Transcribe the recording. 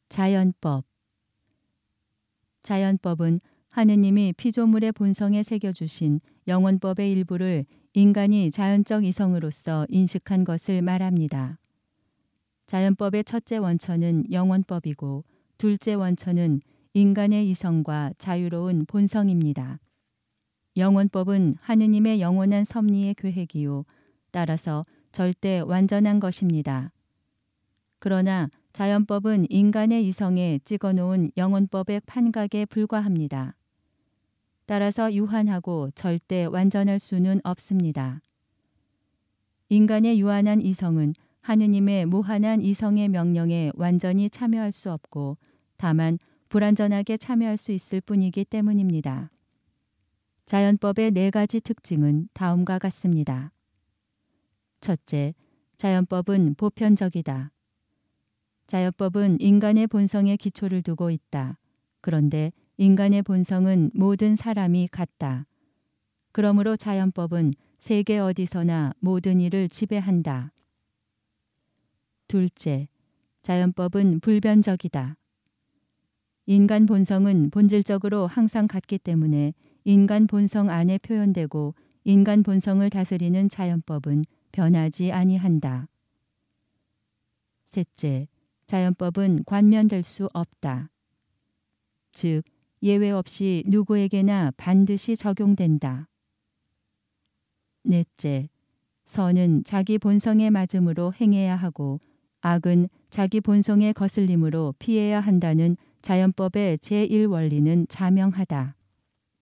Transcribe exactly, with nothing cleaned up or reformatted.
자연법. 자연법은 하느님이 피조물의 본성에 새겨주신 영원법의 일부를 인간이 자연적 이성으로서 인식한 것을 말합니다. 자연법의 첫째 원천은 영원법이고 둘째 원천은 인간의 이성과 자유로운 본성입니다. 영원법은 하느님의 영원한 섭리의 계획이요 따라서 절대 완전한 것입니다. 그러나 자연법은 인간의 이성에 찍어놓은 영원법의 판각에 불과합니다. 따라서 유한하고 절대 완전할 수는 없습니다. 인간의 유한한 이성은 하느님의 무한한 이성의 명령에 완전히 참여할 수 없고 다만 불완전하게 참여할 수 있을 뿐이기 때문입니다. 자연법의 네 가지 특징은 다음과 같습니다. 첫째, 자연법은 보편적이다. 자연법은 인간의 본성에 기초를 두고 있다. 그런데 인간의 본성은 모든 사람이 같다. 그러므로 자연법은 세계 어디서나 모든 일을 지배한다. 둘째, 자연법은 불변적이다. 인간 본성은 본질적으로 항상 같기 때문에 인간 본성 안에 표현되고 인간 본성을 다스리는 자연법은 변하지 아니한다. 셋째, 자연법은 관면될 수 없다. 즉, 예외 없이 누구에게나 반드시 적용된다. 넷째, 선은 자기 본성에 맞음으로 행해야 하고 악은 자기 본성에 거슬림으로 피해야 한다는 자연법의 제일 원리는 자명하다.